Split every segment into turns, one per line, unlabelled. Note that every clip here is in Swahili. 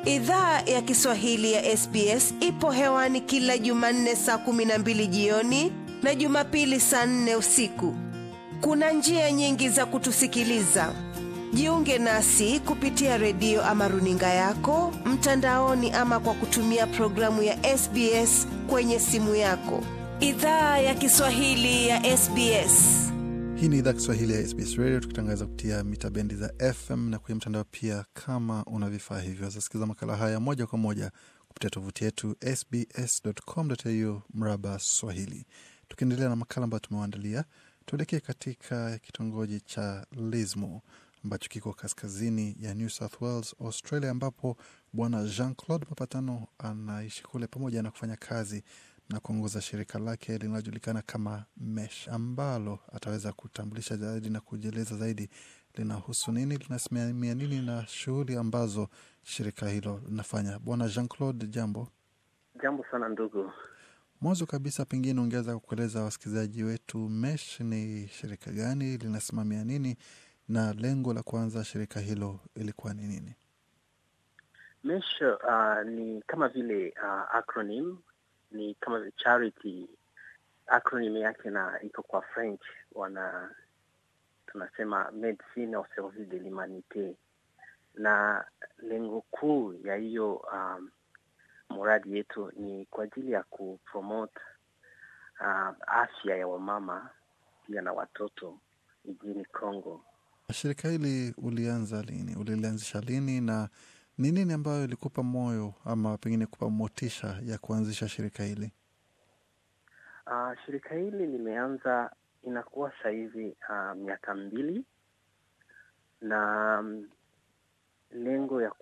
Idhaa ya Kiswahili ya SBS ipo hewani kila Jumanne saa 12 jioni na Jumapili saa 4 usiku. Kuna njia nyingi za kutusikiliza. Jiunge nasi kupitia redio ama runinga yako, mtandaoni ama kwa kutumia programu ya SBS kwenye simu yako. Idhaa ya Kiswahili ya SBS.
Hii ni idhaa Kiswahili ya SBS Radio, tukitangaza kupitia mita bendi za FM na kwenye mtandao pia. Kama una vifaa hivyo, zasikiza makala haya moja kwa moja kupitia tovuti yetu sbs.com.au/Swahili. Tukiendelea na makala ambayo tumewaandalia, tuelekee katika kitongoji cha Lismore ambacho kiko kaskazini ya New South Wales, Australia, ambapo Bwana Jean-Claude Mapatano anaishi kule pamoja na kufanya kazi na kuongoza shirika lake linalojulikana kama Mesh, ambalo ataweza kutambulisha zaidi na kujieleza zaidi linahusu nini, linasimamia nini na shughuli ambazo shirika hilo linafanya. Bwana Jean-Claude, jambo.
Jambo sana ndugu.
Mwanzo kabisa, pengine ungeweza kueleza wasikilizaji wetu Mesh ni shirika gani, linasimamia nini na lengo la kuanza shirika hilo ilikuwa ni nini?
Mesh ni kama vile acronym, ni kama vile charity. Acronym yake na iko kwa French, tunasema Médecins au Service de l'Humanité, na lengo kuu ya hiyo mradi yetu ni kwa ajili ya kupromote afya ya wamama pia na watoto nchini Kongo.
Shirika hili ulianza lini? Ulianzisha lini na ni nini ambayo ilikupa moyo ama pengine kupa motisha ya kuanzisha shirika hili?
Shirika hili limeanza inakuwa sasa hivi miaka 2, na lengo ya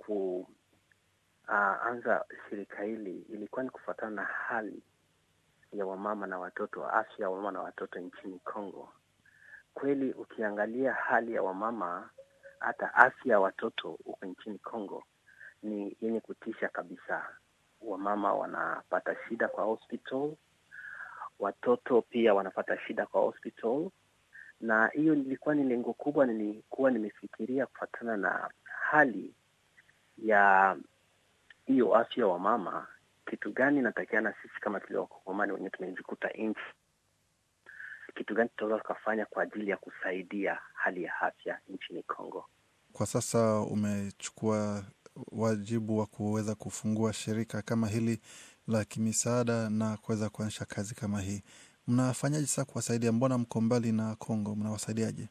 kuanza shirika hili ilikuwa ni kufuatana na hali ya wamama na watoto, afya ya wamama na watoto nchini Kongo. Kweli ukiangalia hali ya wamama, hata afya ya watoto huko nchini Kongo ni yenye kutisha kabisa. Wamama wanapata shida kwa hospital, watoto pia wanapata shida kwa hospital, na hiyo ilikuwa ni lengo kubwa. Nilikuwa nimefikiria kufuatana na hali ya hiyo afya wa mama, kitu gani natakiana sisi kama Wakongomani wenye tumejikuta nchi, kitu gani tutaweza kufanya kwa ajili ya kusaidia hali ya afya nchini Kongo.
Kwa sasa umechukua wajibu wa kuweza kufungua shirika kama hili la kimisaada na kuweza kuanzisha kazi kama hii. Mnafanyaje sasa kuwasaidia? Mbona mko mbali na Kongo, mnawasaidiaje?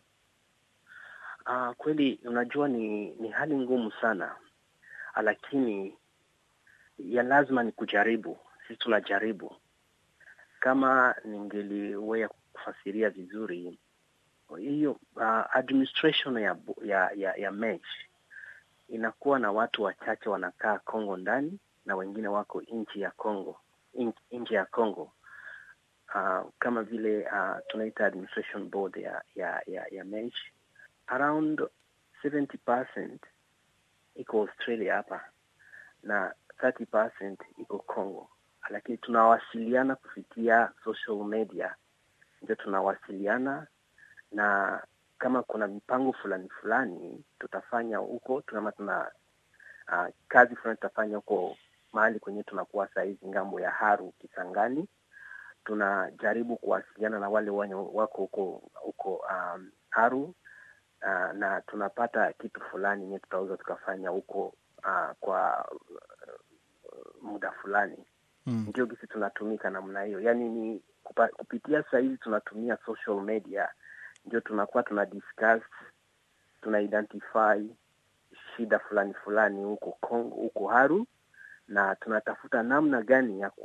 Kweli unajua ni hali ngumu sana, lakini ya lazima ni kujaribu. Sisi tunajaribu. Kama ningeliweza kufasiria vizuri, hiyo administration ya Mesh inakuwa na watu wachache wanakaa Kongo ndani na wengine wako nje ya Kongo. Kama vile tunaita administration board ya Mesh, around 70% iko Australia hapa na 30% iko Kongo. Lakini tunawasiliana kupitia social media, ndio tunawasiliana, na kama kuna mipango fulani tutafanya huko, tuna kazi fulani tutafanya huko mahali kwenye tunakuwa saizi ngambo ya Haru Kisangani. Tunajaribu kuwasiliana na wale wako huko Haru, na tunapata kitu fulani yenye tutaweza tukafanya huko kwa muda fulani. Ndio gisi tunatumika namna hiyo. Yaani ni kupitia saizi tunatumia social media, ndio tunakuwa discuss, tuna identify shida fulani huko Kongo, huko Haru, na tunatafuta namna gani ya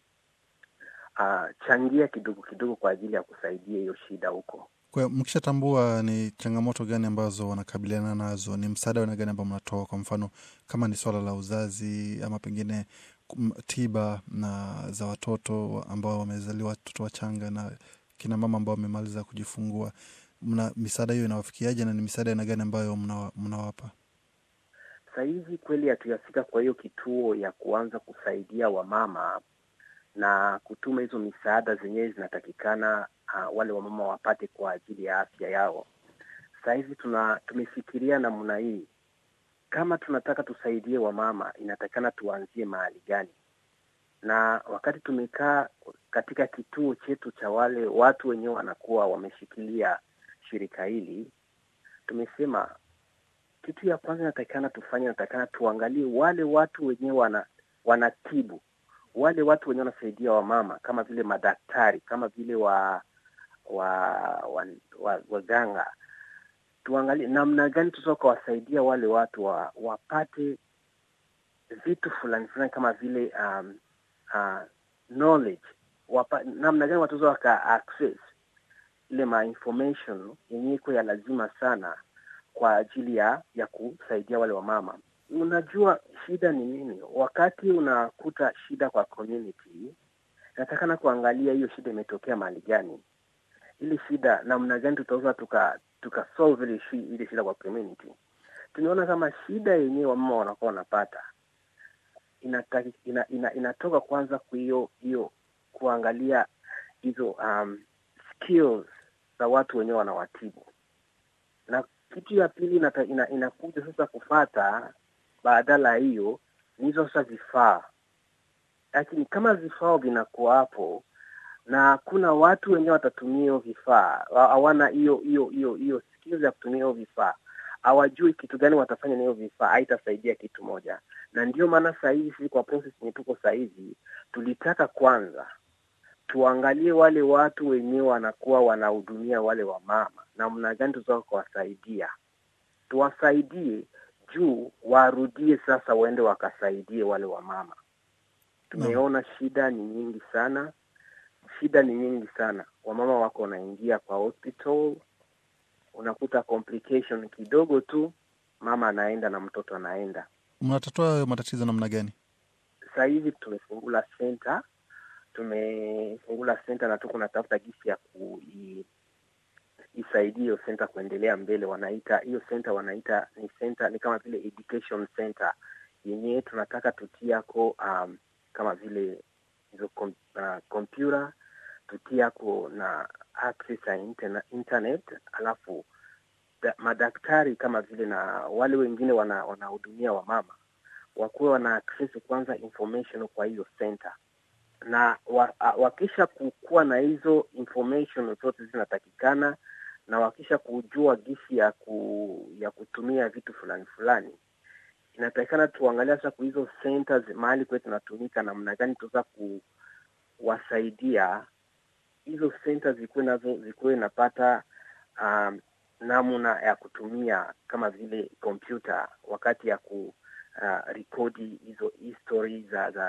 changia kidogo kwa ajili ya kusaidia hiyo shida huko.
Kwa mkishatambua ni changamoto gani ambazo wanakabiliana nazo, ni msaada wana gani ambao mnatoa? Kwa mfano kama ni swala la uzazi ama pengine tiba na za watoto ambao wamezaliwa, watoto wachanga na kina mama ambao wamemaliza kujifungua, misaada hiyo inawafikiaje na ni misaada ina gani ambayo mnawapa?
Sasa hivi kweli hatujafika kwa hiyo kituo ya kuanza kusaidia wamama na kutuma hizo misaada zenyewe zinatakikana wale wamama wapate kwa ajili ya afya yao. Sasa hivi tumefikiria namna hii kama tunataka tusaidie wamama, inatakana tuanzie mahali gani? Na wakati tumekaa katika kituo chetu cha wale watu wenyewe wanakuwa wameshikilia shirika hili, tumesema kitu ya kwanza natakana tuangalie wale watu wenyewe wanatibu, wale watu wenyewe wanasaidia wamama, kama vile madaktari, kama vile waganga. Tuangalie namna gani tutaweza kuwasaidia wale watu wapate vitu fulani kama vile knowledge, namna gani watu waka access ile information yenye iko ya lazima sana kwa ajili ya kusaidia wale wamama. Unajua shida ni nini? Wakati unakuta shida kwa community, natakana kuangalia hiyo shida imetokea mahali gani. Ile shida namna gani tutaweza tuka solve ile shida kwa community. Tunaona kama shida yenyewe wamama wanakuwa wanapata inatoka kwanza kwa hiyo kuangalia hizo skills za watu wenyewe wanawatibu. Na kitu ya pili inakuja sasa kufata badala hiyo ni hizo sasa vifaa. Lakini kama vifaa vinakuwa hapo na kuna watu wenyewe watatumia hiyo vifaa, hawana hiyo skills ya kutumia hiyo vifaa, hawajui kitu gani watafanya na hiyo vifaa, haitasaidia kitu moja. Na ndio maana sasa hivi kwa process yenye tuko sasa hivi, tulitaka kwanza tuangalie wale watu wenyewe wanakuwa wanahudumia wale wamama, namna gani tutaweza kuwasaidia. Tuwasaidie juu warudie sasa waende wakasaidie wale wamama. Tumeona shida ni nyingi sana. Wamama wako wanaingia kwa hospital, unakuta complication kidogo tu, mama anaenda na mtoto anaenda.
Mnatatua matatizo namna gani?
Sasa hivi tumefungula center na tuko natafuta gisi ya isaidia hiyo center kuendelea mbele. Ni kama vile education center yenyewe tunataka tutiako kama vile hizo computer, tutiako na access ya internet, alafu madaktari kama vile na wale wengine wanahudumia wamama wakuwe wana access kwanza information kwa hiyo center. Na wakisha kukua na hizo information zote zinatakikana, na wakisha kujua gisi ya kutumia vitu fulani, inatakikana tuangalia sasa kwa hizo centers mahali kwetu tunatumika namna gani tutaweza kuwasaidia hizo centers zikuwe napata namna ya kutumia kama vile computer wakati ya rekodi hizo history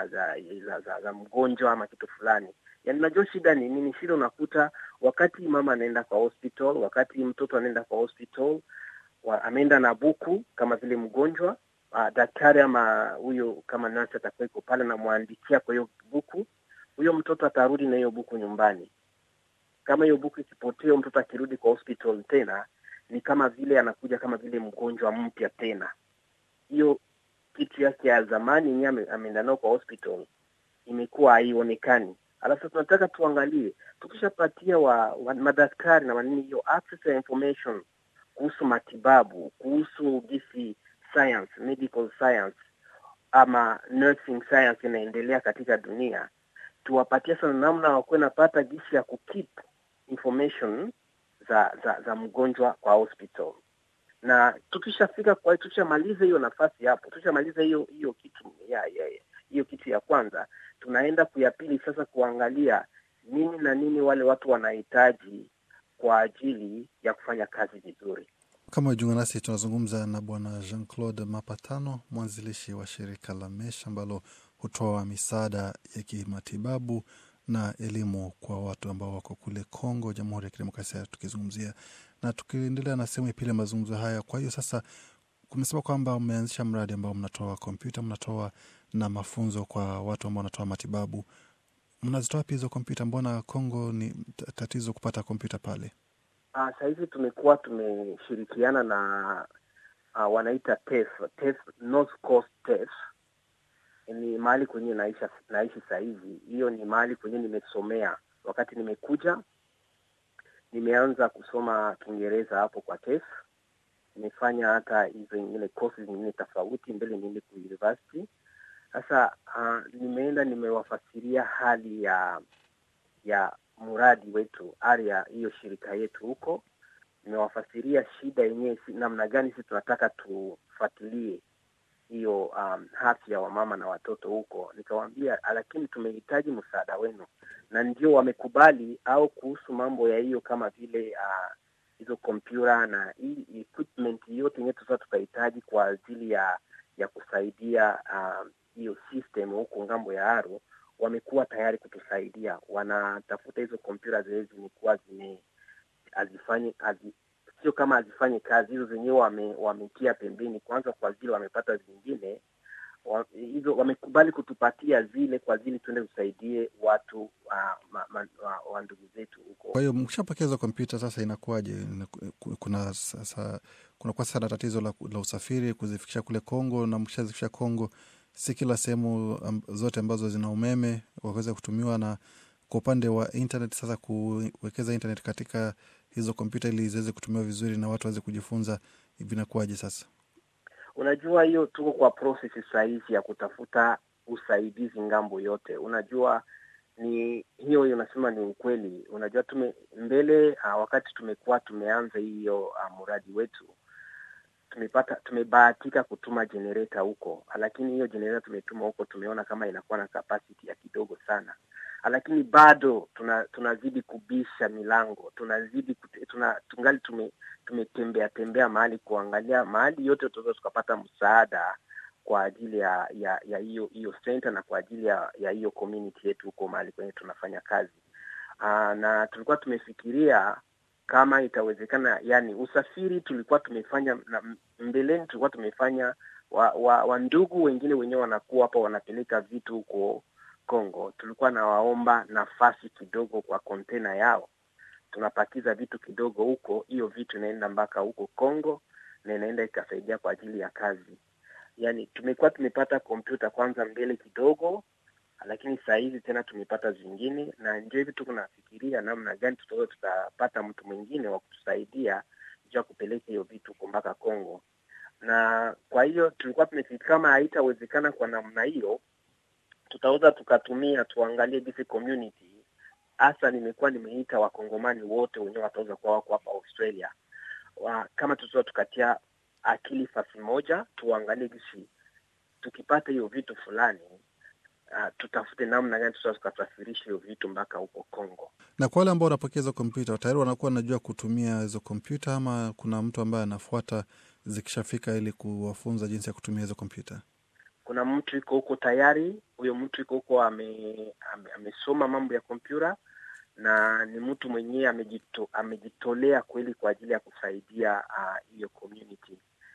za mgonjwa ama kitu fulani. Yaani najua shida ni nini? Shida unakuta wakati mama anaenda kwa hospital, wakati mtoto anaenda kwa hospital, ameenda na buku kama vile mgonjwa, daktari ama huyo kama nurse atakuwa pale na muandikia kwa hiyo buku, huyo mtoto atarudi na hiyo buku nyumbani. Kama hiyo buku ikipotea, mtoto akirudi kwa hospital tena ni kama vile anakuja kama vile mgonjwa mpya tena. Hiyo kitu yake ya zamani nyame ameenda nao kwa hospital imekuwa haionekani. Alafu tunataka tuangalie, tukishapatia madaktari na manini hiyo access ya information kuhusu matibabu, kuhusu gisi science, medical science ama nursing science inaendelea katika dunia, tuwapatie sana namna wakuwe napata gisi ya kukeep information za mgonjwa kwa hospital. Na tukishamaliza hiyo nafasi hapo, tukishamaliza hiyo kitu hiyo kitu ya kwanza, tunaenda ya pili sasa kuangalia nini na nini wale watu wanahitaji kwa ajili ya kufanya kazi vizuri.
Kama jiunga nasi, tunazungumza na Bwana Jean-Claude Mapatano, mwanzilishi wa shirika la Mesh ambalo hutoa misaada ya kimatibabu na elimu kwa watu ambao wako kule Kongo, Jamhuri ya Kidemokrasia, tukizungumzia. Na tukiendelea na sehemu ya pili ya mazungumzo haya, kwa hiyo sasa kumesema kwamba umeanzisha mradi ambao mnatoa kompyuta, mnatoa na mafunzo kwa watu ambao wanatoa matibabu. Mnazitoa pia hizo kompyuta? Mbona Kongo ni tatizo kupata kompyuta pale?
Sasa hivi tumeshirikiana na wanaita TEF, North Coast TEF. Ni mahali kwenye naishi sasa hivi. Hiyo ni mahali kwenye nimesomea. Wakati nimekuja nimeanza kusoma Kiingereza hapo kwa TEF. nimefanya hata hizo nyingine courses nyingine tofauti mbele niende ku university. Sasa nimeenda nimewafasiria hali ya mradi wetu, area hiyo shirika yetu huko. Nimewafasiria shida yenyewe namna gani sisi tunataka tufuatilie hiyo afya ya wamama na watoto huko. Nikawaambia lakini tumehitaji msaada wenu, na ndio wamekubali au kuhusu mambo ya hiyo kama vile hizo kompyuta na equipment yote yenyewe tutahitaji kwa ajili ya kusaidia hiyo system huko ngambo ya Aru. Wamekuwa tayari kutusaidia. Wanatafuta hizo kompyuta zimekuwa sio kama hazifanye kazi, hizo zenyewe wametia pembeni kwanza kwa vile wamepata zingine. Hizo wamekubali kutupatia zile kwa ajili tuende kusaidie watu wa ndugu zetu huko.
Kwa hiyo mkishapokea kompyuta sasa inakuwaje? Kuna sana tatizo la usafiri kuzifikisha kule Kongo, na mkishazifikisha Kongo si kila sehemu zote ambazo zina umeme waweza kutumiwa. Na kwa upande wa internet sasa, kuwekeza internet katika hizo kompyuta ili ziweze kutumiwa vizuri na watu waweze kujifunza, vinakuwaje sasa?
Unajua hiyo tuko kwa process sahihi ya kutafuta usaidizi ngambo yote. Unajua ni hiyo unasema ni ukweli. Unajua wakati tumekuwa tumeanza hiyo mradi wetu, tumebahatika kutuma generator huko, lakini hiyo generator tumetuma huko tumeona kama inakuwa na capacity ya kidogo sana. Lakini bado tunazidi kubisha milango, tungali tumetembea mahali kuangalia mahali yote tunaweza tukapata msaada kwa ajili ya hiyo center na kwa ajili ya hiyo community yetu huko mahali kwenye tunafanya kazi. Na tulikuwa tumefikiria kama itawezekana, yani usafiri tulikuwa tumefanya mbeleni, tulikuwa tumefanya wa ndugu wengine wenyewe wanakuwa hapa wanapeleka vitu huko Kongo. Tulikuwa na waomba nafasi kidogo kwa container yao, tunapakiza vitu kidogo huko, hiyo vitu inaenda mpaka huko Kongo na inaenda ikasaidia kwa ajili ya kazi. Yani tumekuwa tumepata kompyuta kwanza mbele kidogo, lakini saa hizi tena tumepata zingine, na ndio hivi tuko nafikiria namna gani tutapata mtu mwingine wa kutusaidia juu kupeleka hiyo vitu mpaka Kongo. Na kwa hiyo tulikuwa tumefikiria kama haitawezekana kwa namna hiyo, tutaweza tukatumia tuangalie this community. Hasa nimekuwa nimeita wakongomani wote wenyewe wataweza kuwa wako hapa Australia. Kama tutaweza tukatia akili fasi moja, tuangalie gisi tukipata hiyo vitu fulani, tutafute namna gani tutaweza kusafirisha hiyo vitu mpaka huko Kongo.
Na kwa wale ambao wanapokea hizo kompyuta, tayari wanakuwa wanajua kutumia hizo kompyuta, ama kuna mtu ambaye anafuata zikishafika ili kuwafunza jinsi ya kutumia hizo kompyuta?
Kuna mtu yuko huko tayari, huyo mtu yuko huko amesoma mambo ya kompyuta, na ni mtu mwenyewe amejitolea kweli kwa ajili ya kusaidia hiyo community.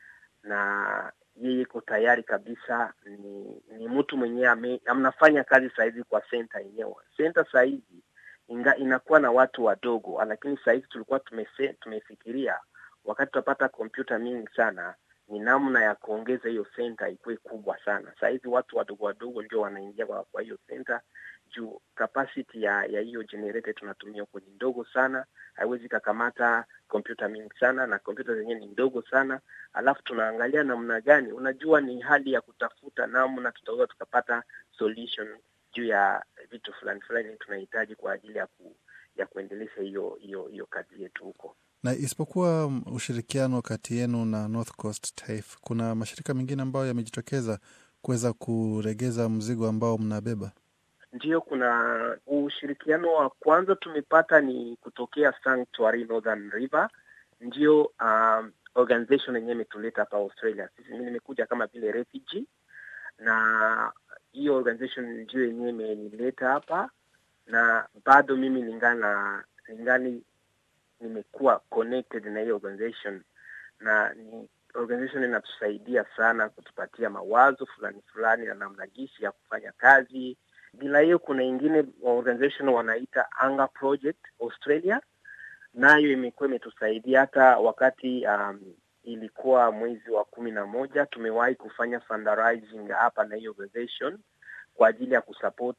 Na yeye yuko tayari kabisa, ni mtu mwenyewe amnafanya kazi sasa hivi kwa center yenyewe. Center sasa hivi inakuwa na watu wadogo, lakini sasa hivi tulikuwa tumefikiria wakati tutapata kompyuta mingi sana, ni namna ya kuongeza hiyo center ikuwe kubwa sana. Sasa hivi watu wadogo ndio wanaingia kwa hiyo center, juu capacity ya hiyo generator tunatumia huko ni ndogo sana, haiwezi kukamata kompyuta mingi sana, na kompyuta zenyewe ni ndogo sana. Alafu tunaangalia namna gani, unajua ni hali ya kutafuta namna tutaweza tukapata solution juu ya vitu fulani tunahitaji kwa ajili ya kuendeleza hiyo kazi yetu huko.
Na isipokuwa ushirikiano kati yenu na North Coast TAFE, kuna mashirika mengine ambayo yamejitokeza kuweza kuregeza mzigo ambao mnabeba?
Ndio, kuna ushirikiano wa kwanza tumepata ni kutokea Sanctuary Northern River. Ndio organization yenyewe imetuleta hapa Australia. Mimi nimekuja kama vile refugee, na hiyo organization ndio yenyewe imenileta hapa, na bado mimi ningali nimekuwa connected na hiyo organization, na ni organization inatusaidia sana kutupatia mawazo fulani na namna gisi ya kufanya kazi. Bila hiyo kuna ingine organization wanaita Anga Project Australia, nayo imekuwa imetusaidia hata wakati ilikuwa mwezi wa 11 tumewahi kufanya fundraising hapa na hiyo organization kwa ajili ya kusupport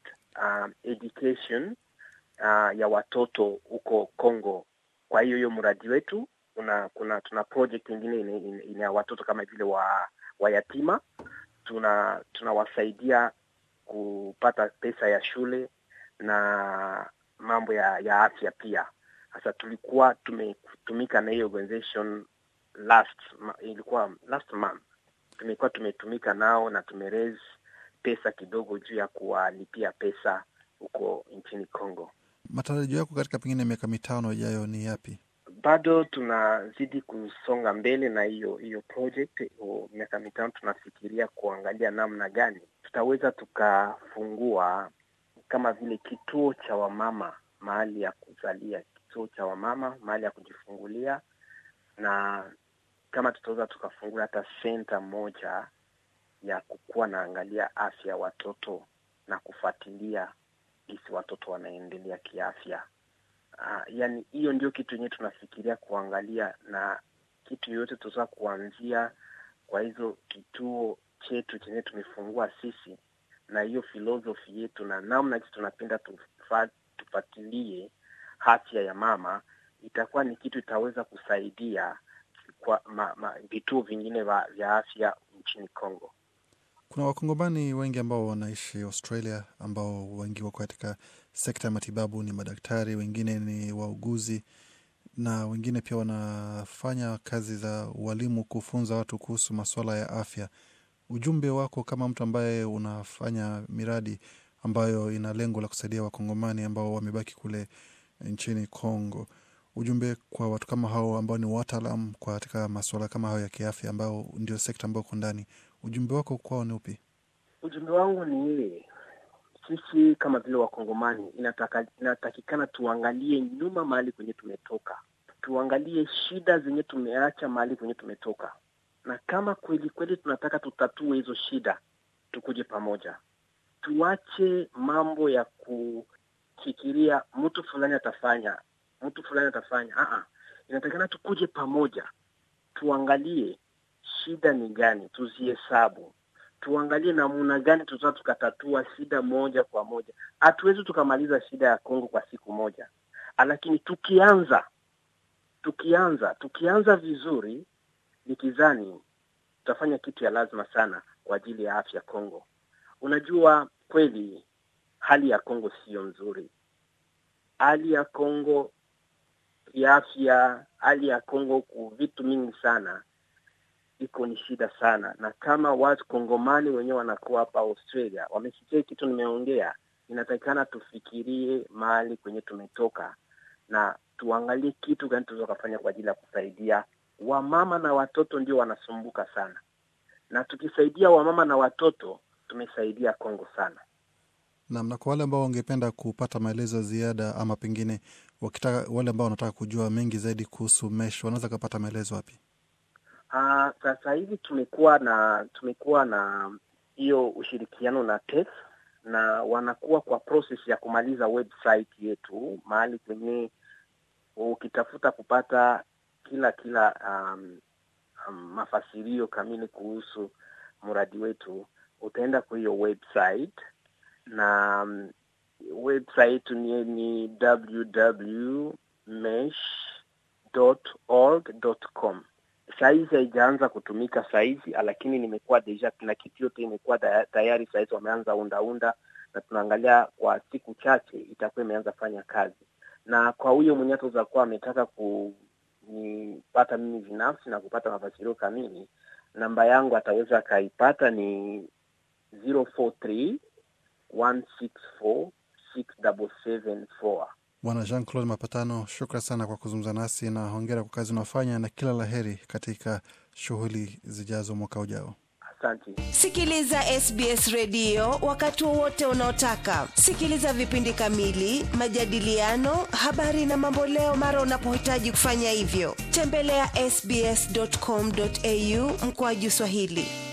education ya watoto huko Kongo. Kwa hiyo mradi wetu tuna project nyingine ina watoto kama vile wa yatima. Tunawasaidia kupata pesa ya shule na mambo ya afya pia. Sasa tulikuwa tumetumika na hiyo organization last month. Tumekuwa tumetumika nao na tumeraise pesa kidogo juu ya kuwalipia pesa huko nchini Kongo.
Matarajio yako katika pengine miaka 5 ijayo ni yapi?
Bado tunazidi kusonga mbele na hiyo project. Miaka 5 tunafikiria kuangalia namna gani tutaweza tukafungua kama vile kituo cha wamama, mahali ya kuzalia, kituo cha wamama, mahali ya kujifungulia, na kama tutaweza tukafungua hata center moja ya kukuwa naangalia afya watoto na kufuatilia jinsi watoto wanaendelea kiafya. Yani hiyo ndio kitu yenyewe tunafikiria kuangalia, na kitu yote tutaweza kuanzia kwa hizo kituo chetu chenye tumefungua sisi, na hiyo philosophy yetu na namna tunapenda tufuatilie afya ya mama, itakuwa ni kitu itaweza kusaidia kwa vituo vingine vya afya nchini Kongo.
Kuna wakongomani wengi ambao wanaishi Australia, ambao wengi wako katika sekta ya matibabu, ni madaktari, wengine ni wauguzi, na wengine pia wanafanya kazi za walimu kufunza watu kuhusu masuala ya afya. Ujumbe wako kama mtu ambaye unafanya miradi ambayo ina lengo la kusaidia wakongomani ambao wamebaki kule nchini Kongo, ujumbe kwa watu kama hao ambao ni wataalamu katika masuala kama hayo ya kiafya, ambao ndio sekta ambayo uko ndani, ujumbe wako kwao ni upi?
Ujumbe wangu ni ile, sisi kama vile wakongomani inatakikana tuangalie nyuma mahali kwenye tumetoka. Tuangalie shida zenye tumeacha mahali kwenye tumetoka. Na kama kweli tunataka tutatue hizo shida, tukuje pamoja. Tuache mambo ya kufikiria mtu fulani atafanya. Inatakikana tukuje pamoja. Tuangalie shida ni gani, tuzihesabu. Tuangalie namna gani tutaweza tukatatua shida moja kwa moja. Hatuwezi tukamaliza shida ya Kongo kwa siku moja. Lakini tukianza vizuri, nikizani tutafanya kitu ya lazima sana kwa ajili ya afya Kongo. Unajua kweli hali ya Kongo sio nzuri. Hali ya Kongo ya afya, hali ya Kongo kwa vitu mingi sana iko ni shida sana. Na kama watu Kongomani wenyewe wanakuwa hapa Australia, wamesikia kitu nimeongea, inatakikana tufikirie mahali kwenye tumetoka na tuangalie kitu gani tunaweza kufanya kwa ajili ya kusaidia wamama na watoto. Ndio wanasumbuka sana, na tukisaidia wamama na watoto tumesaidia Kongo sana.
Na kwa wale ambao wangependa kupata maelezo ziada, ama pengine wale ambao wanataka kujua mengi zaidi kuhusu Mesh, wanaweza kupata maelezo wapi?
Sasa hivi tumekuwa na hiyo ushirikiano na TEF, na wanakuwa kwa process ya kumaliza website yetu, mahali kwenye ukitafuta kupata kila mafasirio kamili kuhusu mradi wetu, utaenda kwa hiyo website, na website ni www.mesh.org.com. Saizi haijaanza kutumika saizi, lakini nimekuwa deja na kitu yote imekuwa tayari saizi, wameanza unda na tunaangalia kwa siku chache itakuwa imeanza fanya kazi. Na kwa huyo mwenye atakuwa ametaka kunipata mimi binafsi na kupata mafasirio kamili, namba yangu ataweza kaipata ni 043-164-6774.
Bwana Jean-Claude Mapatano, shukrani sana kwa kuzungumza nasi, na hongera kwa kazi unafanya, na kila laheri katika shughuli zijazo mwaka ujao.
Asante.
Sikiliza SBS Radio wakati wowote unaotaka. Sikiliza vipindi kamili, majadiliano, habari na mambo leo mara unapohitaji kufanya hivyo. Tembelea sbs.com.au/Swahili.